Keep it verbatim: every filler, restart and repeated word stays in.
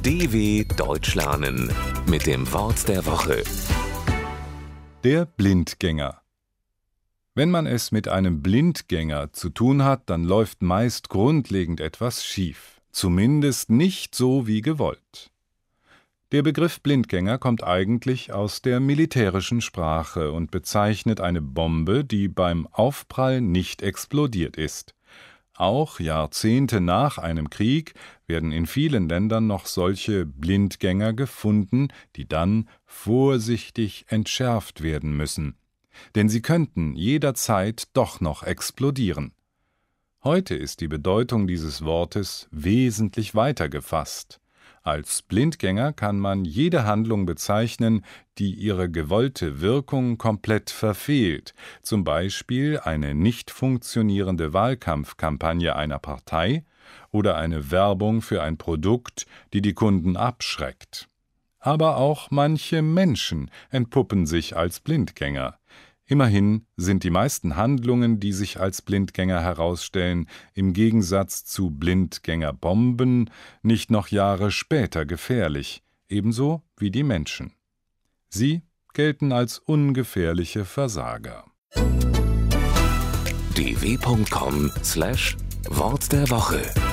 D W Deutsch lernen mit dem Wort der Woche. Der Blindgänger. Wenn man es mit einem Blindgänger zu tun hat, dann läuft meist grundlegend etwas schief, zumindest nicht so wie gewollt. Der Begriff Blindgänger kommt eigentlich aus der militärischen Sprache und bezeichnet eine Bombe, die beim Aufprall nicht explodiert ist. Auch Jahrzehnte nach einem Krieg werden in vielen Ländern noch solche Blindgänger gefunden, die dann vorsichtig entschärft werden müssen. Denn sie könnten jederzeit doch noch explodieren. Heute ist die Bedeutung dieses Wortes wesentlich weiter gefasst. Als Blindgänger kann man jede Handlung bezeichnen, die ihre gewollte Wirkung komplett verfehlt, zum Beispiel eine nicht funktionierende Wahlkampfkampagne einer Partei oder eine Werbung für ein Produkt, die die Kunden abschreckt. Aber auch manche Menschen entpuppen sich als Blindgänger. Immerhin sind die meisten Handlungen, die sich als Blindgänger herausstellen, im Gegensatz zu Blindgängerbomben nicht noch Jahre später gefährlich, ebenso wie die Menschen. Sie gelten als ungefährliche Versager. d w punkt com slash Wort der Woche